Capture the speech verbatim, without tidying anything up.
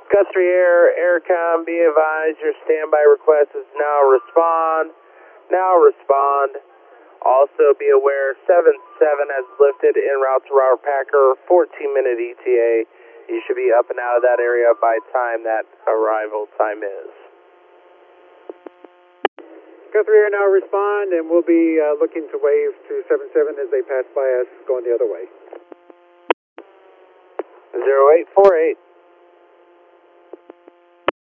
Guthrie Air, Aircom, be advised your standby request is now respond. Now respond. Also be aware seven seven has lifted en route to Robert Packer, fourteen minute E T A. You should be up and out of that area by time that arrival time is. Guthrie Air now respond, and we'll be uh, looking to wave to seven seven as they pass by us going the other way. zero eight four eight.